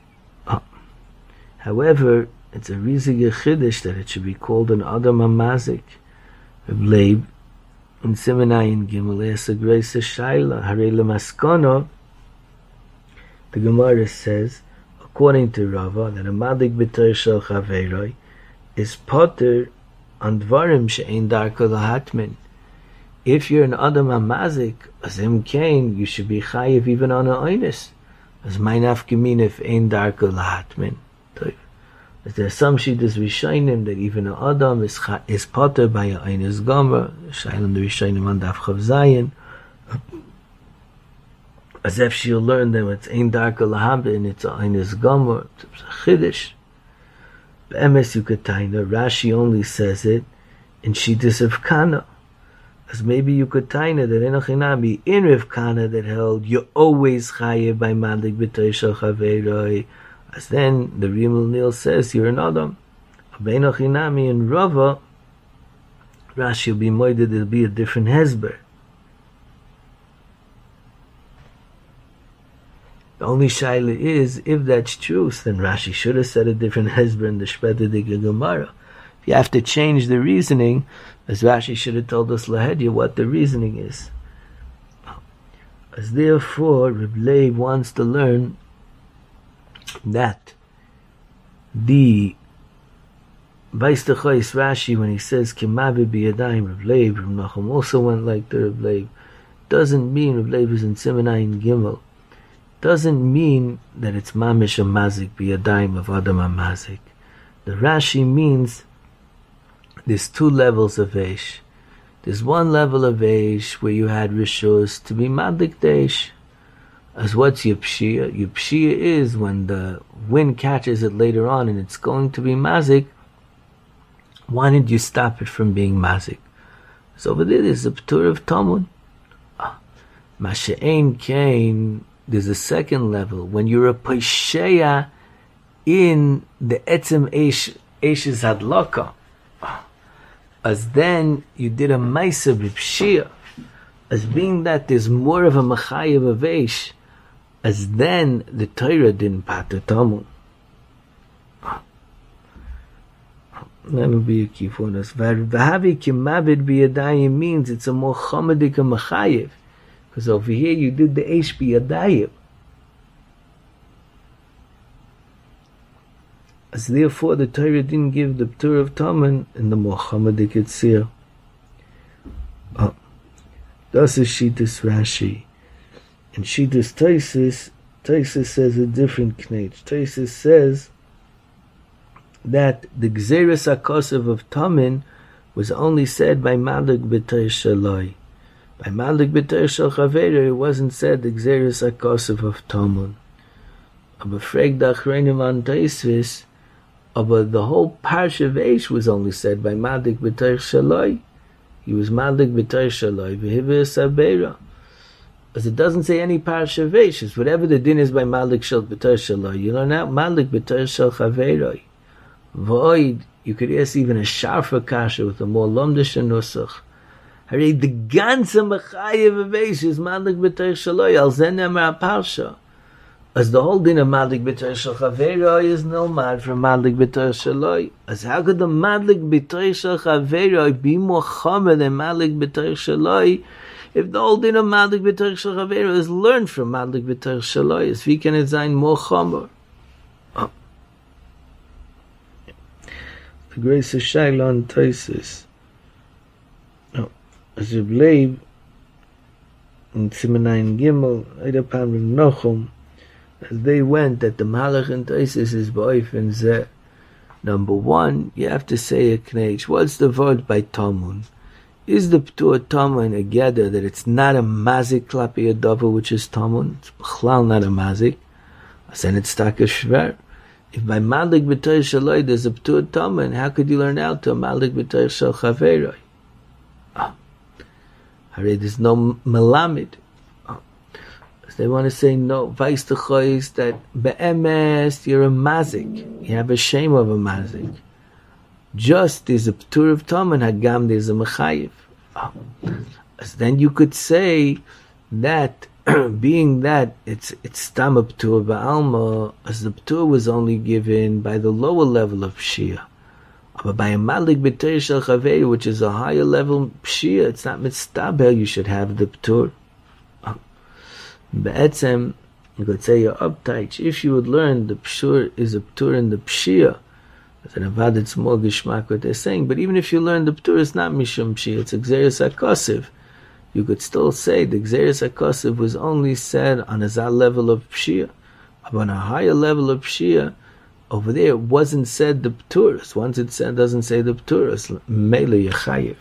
However, it's a riesige chiddush that it should be called an Adam HaMazik. Reb Leib in Simenayin Gimel es a grace shaila harei lemaskono. The Gemara says, according to Rava, that a Madlik B'Toy Shel Chaveroi is potter on dvarim she'ein darko lahatmin. If you're an Adam HaMazik, as Im Kain, you should be chayiv even on an oinus. As mein afgemin if ein darko lahatmin. There's some shittas Rishonim that even an Adam is potter by an oinus gomer. Shailem the Rishonim on Daf Chav Zayin. As if she'll learn them, it's ein darko lahatmin, it's an oinus gomer. It's a chiddush. Be'emes Yukataina, Rashi only says it in shittas of Kana. As maybe you could taina that enochinami in Rav Kana that held you're always chayev by Madlik B'Toy Shel Chaveroi. As then the Rimel Nil says you're an Adam. Enochinami in Rava, Rashi will be moided. There'll be a different hezber. The only shaila is if that's true, then Rashi should have said a different hezber in the Shpeta de Gemara. If you have to change the reasoning, as Rashi should have told us lahedya what the reasoning is. As therefore, Reb Leib wants to learn that the Vaistachois Rashi, when he says Kimavid biyadayim Reb Leib, Reb Nachum also went like the Reb Leib, doesn't mean Reb Leib is in Simenayin Gimel. Doesn't mean that it's mamish a mazik biyadayim of Adam HaMazik. The Rashi means there's two levels of Eish. There's one level of Eish where you had Rishos to be Madlik Deish. As what's your Pshia? Your Pshia is when the wind catches it later on and it's going to be Mazik. Why did you stop it from being Mazik? So over there, there's a P'tur of Talmud. Masha'ein Kain, there's a second level. When you're a Pesheya in the Etzem Eish's Hadlaka, as then you did a Maisa B'Pshia, as being that there's more of a Machayev of Eish, as then the Torah didn't pater Talmud. That would be a key for us. V'havi Kimavid biyadayim means it's a more Chomedik Machayev, because over here you did the Eish biyadayim. As therefore the Torah didn't give the P'tur of Talmud in the Mohammedik Yitzir. That's a Shittas Rashi. And Shittas Taisus says a different knech. Taisus says that the Gzeres HaKosev of Tamin was only said by Madlik B'Toy Shaloi. By Madlik B'Toy Shel Chaveroi, it wasn't said the Gzeres HaKosev of Talmud. Aber fragt the Achreinim on Taisus, but the whole Parsha Veish was only said by Madlik B'Toy Shaloi. He was Madlik B'Toy Shaloi, V'hivir Sabeira. As it doesn't say any Parsha Veish, it's whatever the din is by Madlik Shel B'Toy Shaloi. You learn out Madlik B'Toy Shel Chaveroi. Void, you could ask even a Sharfa Kasha with a more Lomdish Nusach. Hare the ganze Machayev Veish is Madlik B'Toy Shaloi, al zen nemar Parsha. As the whole din of Madlik B'Toy Shel Chaveroi is nilmad from Madlik B'Toy Shaloi. As how could the Madlik B'Toy Shel Chaveroi be more chomer than Madlik B'Toy Shaloi if the whole din of Madlik B'Toy Shel Chaveroi is learned from Madlik B'Toy Shaloi? As we can design more chomer. The grace of Shailon Taisis. As Reb Leib in Simenayin Gimel, Eidapam Nochum, as they went that the Malach and Taisis is Ba'if and Zeh. Number one, you have to say a knech. What's the word by Talmud? Is the P'tur Talmud together that it's not a mazik klapi adova, which is Talmud? It's b'chlal not a mazik. Then it's taka shver. If by Malik B'Toich Shaloi there's a P'tur Tamen, how could you learn out to a Malik B'Toich Shal Chaveroi? There's no Melamed. So they want to say, no, Vais T'chois, that Be'emes, you're a Mazik. You have a shame of a Mazik. Just there's a P'tur of Tamen, Hagam there's a Mechayiv. So then you could say that being that it's Stam P'tur Ba'alma, as the P'tur was only given by the lower level of Shia. But by a Malik B'Toich Shel Chavei, which is a higher level Shia, it's not Mitztabel, you should have the P'tur. Be'etzem, you could say you're uptight. If you would learn the P'tur is a P'tur in the P'shia, as an Avad, it's more Gishmak what they're saying, but even if you learn the P'tur is not Mishum P'shia, it's Gzeres HaKosiv, you could still say the Gzeres HaKosiv was only said on a Zal level of P'shia. But on a higher level of P'shia, over there it wasn't said the P'turas. Once it said, doesn't say the P'turas, Mele Yechayev.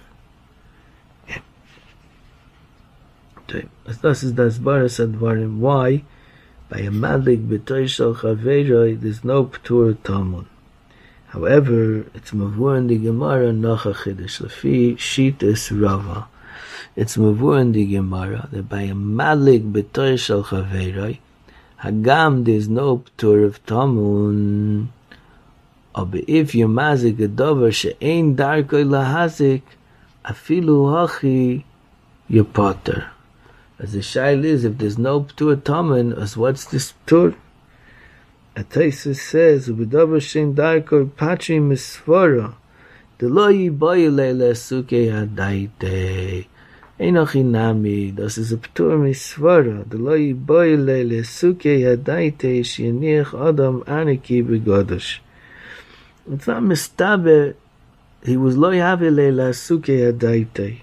This is the Asbaras Advarim. Why? By a Malik B'Toich Shel Chaveroi, there's no P'tur Tamun. However, it's Mavur in the Gemara, Nocha Chidesh, Lefi Shitas Rava. It's Mavur in the Gemara that by a Malik B'Toich Shel Chaveroi, Hagam, there's no P'tur of Tamun. But if you mazik a dover she'ein darkoi lahazik, afilu hachi, you're potter. As the shail is, if there's no P'tur Tamun, as what's this P'tur? Ataisus says, U'b'dover she'ein darkoi patri misvara, D'lo yiboyi leile suke hadaite. Einochi nami, das is a P'tur misvara, D'lo yiboyi leile suke hadaite, she'yaniach adam aniki b'godosh. It's not mistaber, he was lo yave leile suke hadaite.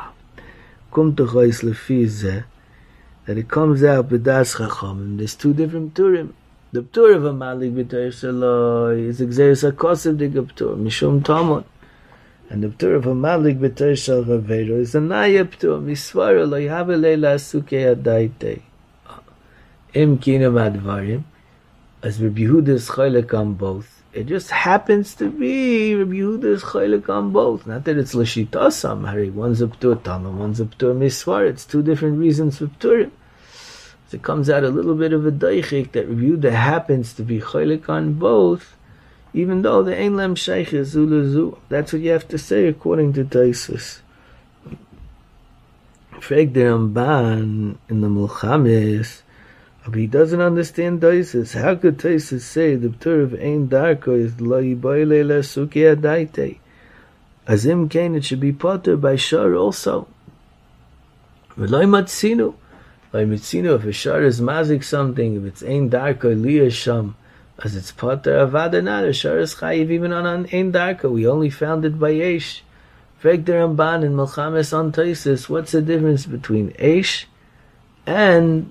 Kum T'chois lefi zeh, that it comes out b'das chachamim. There's two different P'turim. The P'tur of a Malik B'Toich Shaloi is Gzeres HaKosiv Diga P'tur, Mishum Tamun. And the P'tur of a Malik B'Toich Shel Chaveroi is a Naya P'tur, Misvara lo yave leila suke hadaite. Im kinam advarim, as Rabbi Yehuda is chaylik on both. It just happens to be Rabbi Yehuda is chaylik on both. Not that it's l'shitasam, Hari. One's a P'tur Tamun, one's a P'tur Misvara. It's two different reasons for P'turim. So it comes out a little bit of a daichik that Rabbi Yehuda happens to be chaylik on both, even though the ein lem sheiches zu lezu. That's what you have to say according to Taisus. Frag the Ramban in the Mulchamis, but he doesn't understand Taisus. How could Taisus say the P'tur of ein darko is lo yiboy leila suke hadaite? Azim kain, it should be potter by shar also. V'loi matzinu. If a shar is mazik something, if it's ein darko liya sham, as it's potter avada not, a shar is chayiv even on an ein darko. We only found it by Eish. Frag the Ramban in Melchames on Taisus, what's the difference between Eish and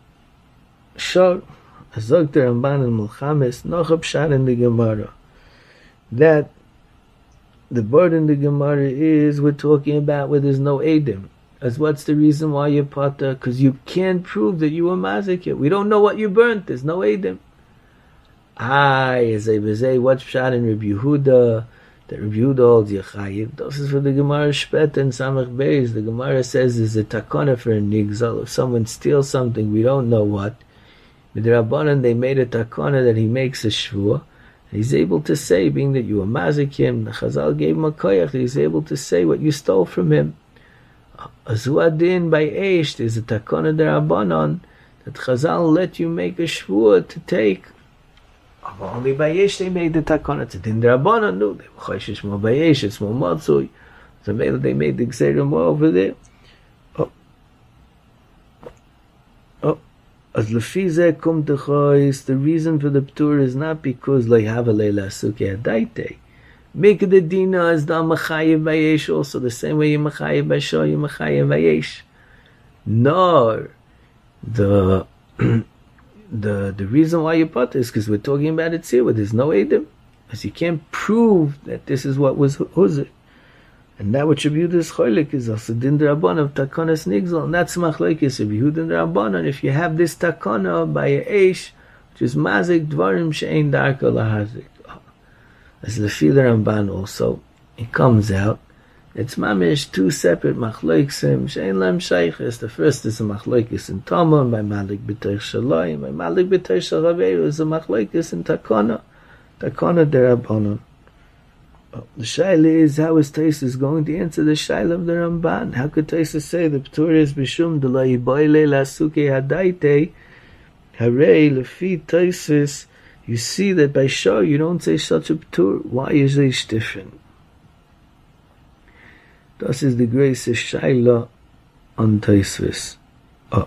shar? Azog the Ramban in Melchames, nochab shar in the Gemara. That the word in the Gemara is, we're talking about where there's no Eidim. As what's the reason why you're potter? Because you can't prove that you were mazik yet. We don't know what you burnt. There's no Eidim. What's pshat in Rabbi Yehuda? That Rabbi Yehuda holds Yechayiv. This is for the Gemara Shpet and Samach Beis. The Gemara says there's a takana for a nigzal. If someone steals something, we don't know what. With the Rabbanan, they made a takana that he makes a shvua. And he's able to say, being that you were mazik him, the Chazal gave him a koyach, he's able to say what you stole from him. Azuadin by Eish, there's a takana derabanan that Chazal let you make a shvua to take. Only by Eish they made the takana. It's a din derabanan. No, they were chayshish more by Eish. It's more matzui. So they made the gzeira more over there. As lefize kum techois, the reason for the p'tur is not because lo yave leila suke hadaite. Make the dina as the machayev bayesh also, the same way you machayev b'shor, you machayev bayesh. Nor the reason why you put is because we're talking about it here where there's no edim, as you can't prove that this is what was huzir. And that what Rabbi Yehuda's cholik is also din d'Rabbanan of takonas nigzal, and that's machlokes Rabbi Yehuda and Rabbanan. If you have this takana by a eish, which which is mazik dvarim she'ein darka lahazik. As the Lefi Ramban also, it comes out, it's mamish two separate machloksim she'ein lam shayches. The first is a machlokis in Tama, by Malik b'Teich Shalai, by Malik b'Teich Shalaveru is a machlokis in Takana derabanan. The shaila is, how is Taisus going to answer the shaila of the Ramban? How could Taisus say the Ptur is b'shum d'lai boile lasuke hadaite? Harei lefi Taisus, you see that by Shor you don't say such a Ptur. Why is this different? Das is the grace of shaila on Taisus. But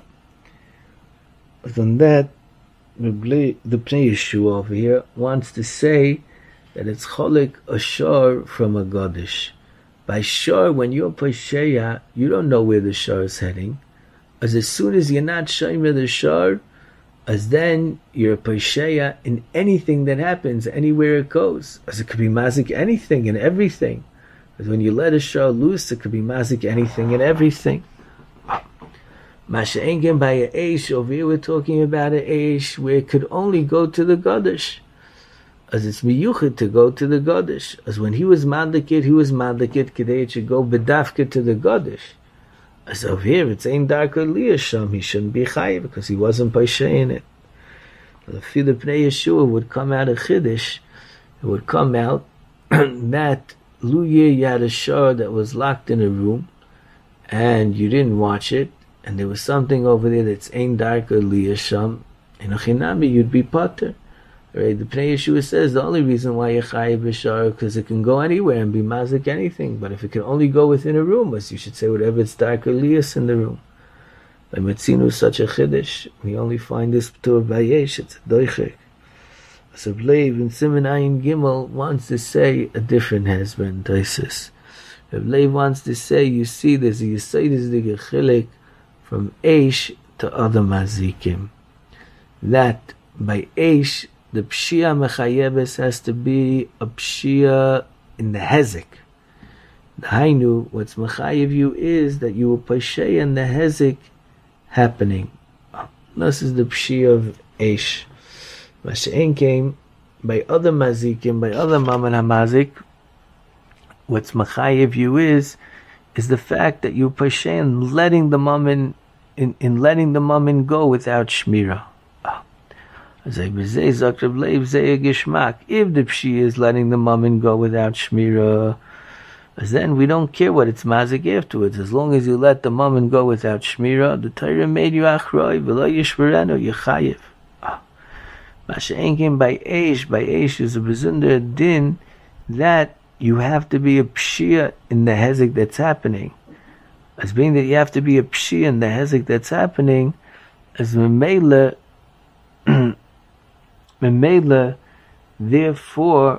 on that, the Pnei Yeshua over here wants to say that it's cholik a shor from a godish. By shor, when you're pasheya, you don't know where the shor is heading. As soon as you're not shomer the shor, as then you're pasheya in anything that happens, anywhere it goes. As it could be mazik anything and everything. As when you let a shor loose, it could be mazik anything and everything. Masha Engen by a eish, over here we're talking about a eish where it could only go to the godish. As it's miyuchid to go to the Godish. As when he was madlikit kedei it should go bedafka to the Godish. As over here, it's ein darka liyasham, he shouldn't be chayiv because he wasn't paishay in it. The Pnei Yeshua would come out of Chiddush, it would come out that Luye, you had a shor that was locked in a room, and you didn't watch it, and there was something over there that's ein darka liyasham, in a chinami you'd be pater. Right, the Pnei Yeshua says the only reason why you're chayiv b'shar because it can go anywhere and be mazik anything. But if it can only go within a room, you should say whatever it's dark or liyas in the room. By Metzinu such a chiddush, we only find this p'tur bayesh. It's a doichek. So Bleiv in Siman Ayin Gimel wants to say a different hezbollah Taisus. Bleiv wants to say, you see, there's a yisayis digechilik from eish to other mazikim. That by eish, the pshia mechayebes has to be a pshia in the hezek. The hainu, what's mechayev you is that you will pashay in the hezek happening. This is the pshia of eish. Mashe'en came by other mazikim, by other maman hamazik. What's mechayev you is the fact that you pashay in letting the maman in letting the maman go without shmira. If the pshi is letting the mammon go without shmira, then we don't care what it's mazik afterwards. As long as you let the mammon go without shmira, the Torah made you achroi, v'lo yishverenu, you're chayiv. Masha'enkim by eish is a bezunder din that you have to be a pshia in the hezek that's happening. As being that you have to be a pshia in the hezek that's happening, as memela, therefore,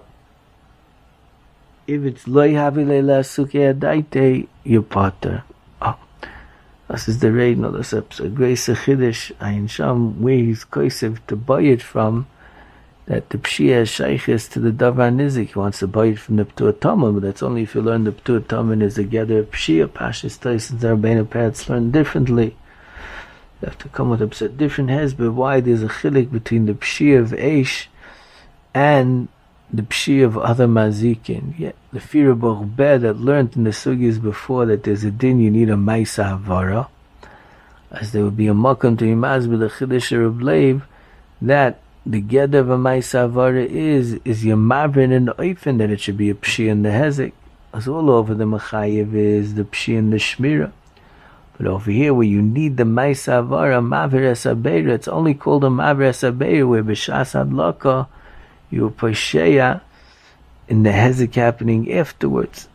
if it's loy havile la suke adaite, you potter. This is the raid, no, this is a grace of Chiddush, Ayin Sham, where he's kosev to buy it from, that the pshia is shayches to the davar nizik. He wants to buy it from the Ptur Tama, but that's only if you learn the Ptur Tama is a gather pshia. Pashas Taisus Zarbeinu parents learn differently. You have to come with a different hezbollah why there's a chilik between the pshia of eish and the pshia of other mazikin. Yeah, the fear of Bochbeh that learned in the sugis before that there's a din you need a maisa havara, as there would be a makam to imaz with the chiddush of Bleiv that the geder of a maisa havara is yamavrin and oifen that it should be a pshia in the hezek. As all over the machayev is the pshia in the shmira. But over here, where you need the Maisa Avara, Maver Esabeira, it's only called a Maver Esabeira, where B'Shas Adlaka, you Pasheya in the Hezek happening afterwards.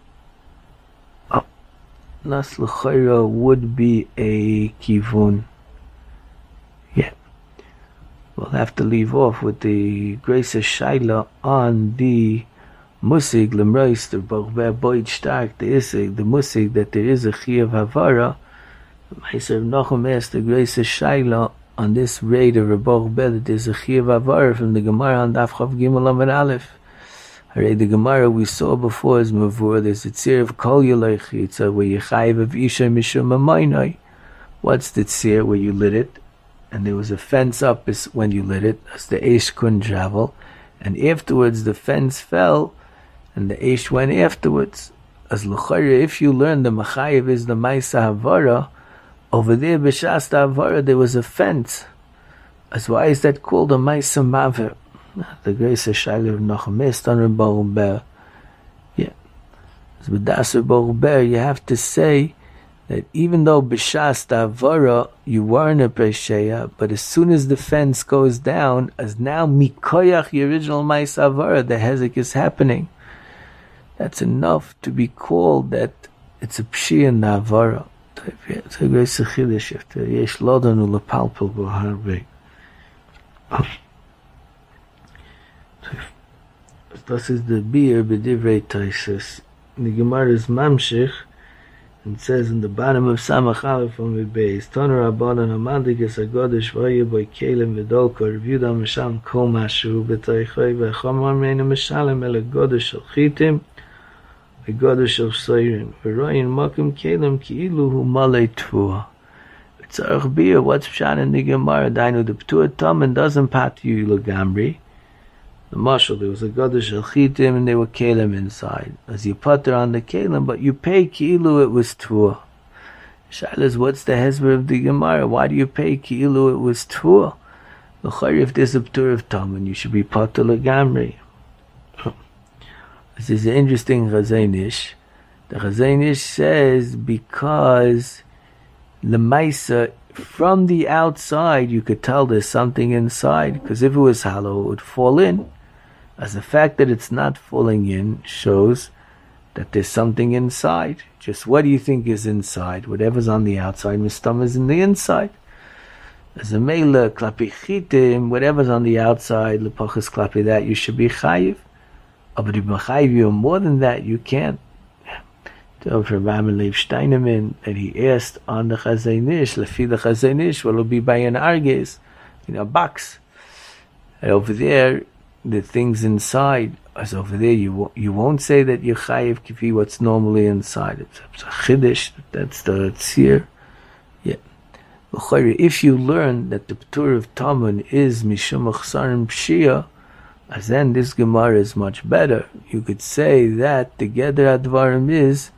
Nas L'Chayra would be a Kivun. Yeah. We'll have to leave off with the Grace of Shaila on the Musig, Lemreis, the Bochbeh Boyd Stark, the Isig, the Musig, that there is a Chiyav Havara. Meiser Nochem asked the Grace of Shaila on this raid of Bochbeh that there's a Chiyav Havara from the Gemara on Daf Chav Gimel Amud Aleph. The Gemara we saw before is Mavur, there's a tzir of Kol Yelei Chitza, where you chayiv of Isha Mishum Amaynai. What's the tzir where you lit it? and there was a fence up when you lit it, as the Eish couldn't travel, and afterwards the fence fell, and the Eish went afterwards. As l'chayre, if you learn the Machayev is the Maisa Havara, over there, B'shas Havara, there was a fence. As why is that called a Maisa Maver? The grace of Shaila of Nachem on Baruch Ber. Yeah. As with Dasar Baruch Ber, you have to say that even though B'shas Havara, you weren't a Pesheya, but as soon as the fence goes down, as now Mikoyach, the original Maisa Havara, the Hezek is happening. That's enough to be called that it's a Pshia in the Havara. It's a great Sechidish if there yesh lodanu lepalpel bo harbe. Das is the beer b'divrei Taisus. The Gemara is Mamshich, and says in the bottom of Samach Aleph on the base, Toner Rabbanan Amandik is a Godesh v'ayeh by Kelem v'dolko reviewed on Misham kol mashu b'taychay v'chomar meina Mishalem ele Godesh al Chitim Godesh of Seirin, V'royin Makim Kelem Ki'ilu Hu Malei Tvua. Tzarech Bia, what's Pshat in the Gemara? Dainu, the P'tua Tamen doesn't pat you L'Gamri. The Mashal, there was a Godesh of Chitim and there were Kelem inside. As you putter on the Kelem, but you pay Ki'ilu, it was Tvua. Shalas, what's the Hezber of the Gemara? Why do you pay Ki'ilu, it was Tvua? L'chayr, if there's a P'tua of Tamen, you should be pater L'Gamri. This is an interesting Chazanish. The Chazanish says because Lemaisa, from the outside, you could tell there's something inside, because if it was hollow, it would fall in. As the fact that it's not falling in shows that there's something inside. Just what do you think is inside? Whatever's on the outside, Mistam is in the inside. As a Mela, Klapi Chitim, whatever's on the outside, Lepachas Klapi that, you should be Chayiv. But if Machayiv you more than that, you can't. So for Rabbi Lev Steinemann, that he asked on the Chazanish, Lefi the Chazanish, will it be by an arges, in a box? And over there, the things inside, as over there, you won't say that you're Chayiv Kifi what's normally inside. It's a Chiddush, that's the Tzir. Yeah. If you learn that the P'tur of Taman is Mishum Achsarim Pshia, as then this Gemara is much better. You could say that the Geder Advarim is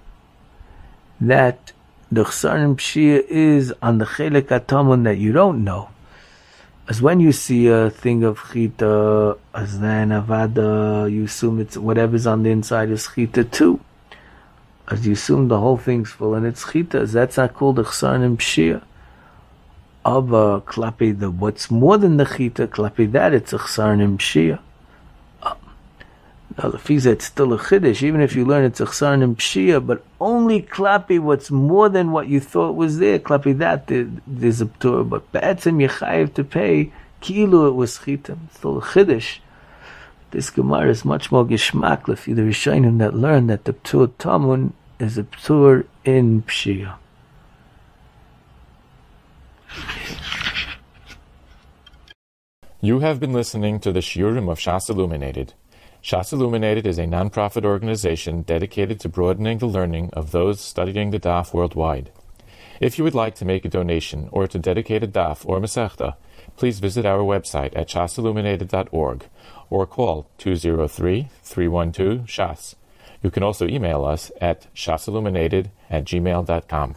that the Chsarim Pshia is on the Chelek Atamun that you don't know. As when you see a thing of Chita, as then Avada, you assume it's whatever's on the inside is Chita too. As you assume the whole thing's full and it's Chita, that's not called the Chsarim Pshia. Ava klapi the what's more than the chita klapi that it's a chsarnim pshia. Now the fiza it's still a chiddush even if you learn it's a chsarnim pshia, but only klapi what's more than what you thought was there klapi that there's a p'tur, but be'etzem yechayev to pay kilu it was chita. It's still a chiddush. This Gemara is much more geshmak lefi the Rishonim that learn that the p'tur tamun is a p'tur in pshia. You have been listening to the Shiurim of Shas Illuminated. Shas Illuminated is a non-profit organization dedicated to broadening the learning of those studying the Daf worldwide. If you would like to make a donation or to dedicate a Daf or Masechta, please visit our website at shasilluminated.org or call 203-312-SHAS. You can also email us at shasilluminated@gmail.com.